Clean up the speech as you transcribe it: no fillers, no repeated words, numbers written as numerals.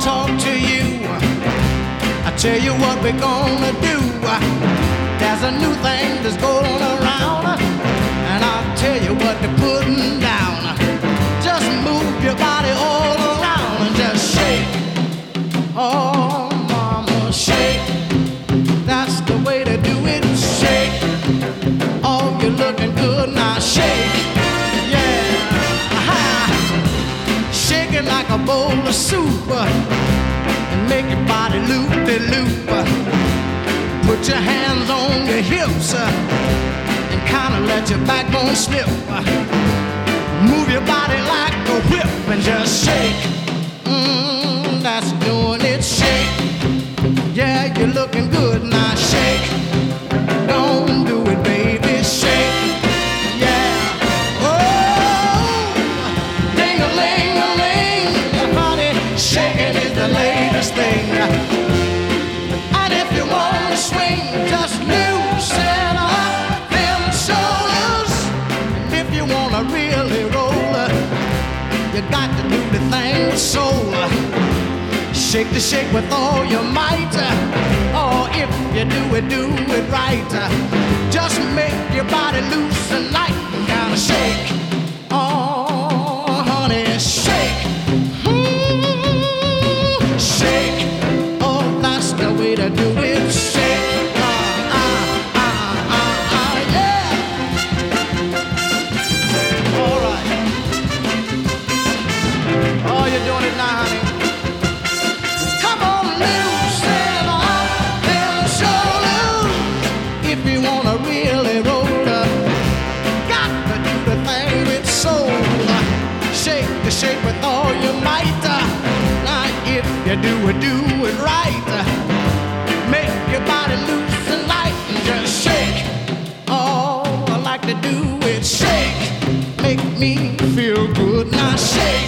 talk to you. I tell you what we're gonna do. There's a new thing that's going around, and I'll tell you what they're putting down. Just move your body all around and just shake. Oh, mama, shake. That's the way to do it. Shake. Oh, you're looking good now. Shake. Yeah. Shake it like a bowl of soup and make your body loop-de-loop. Put your hands on your hips and kind of let your backbone slip. Move your body like a whip and just shake. That's doing it. Shake. Yeah, you're looking good now. Shake. Don't do it, baby. Shake. Yeah. Oh, ding-a-ling-a-ling, honey. Shaking is the latest thing. And if you wanna swing, just loosen up them shoulders. And if you wanna really roll, you got to do the thing with soul. Shake the shake with all your might. Oh, if you do it right. Just make your body loose and light and kind of shake. Oh, honey, shake. Shake. Oh, that's the way to do it. Shake. Yeah. All right. Oh, you're doing it now, honey. Come on, loosen up them shoulders. If you wanna really roll, got to do the thing with soul. Shake the shake with all your might. Now, if you do it right. Make your body loose and light and just shake. Oh, I like to do it. Shake. Make me feel good. Now shake.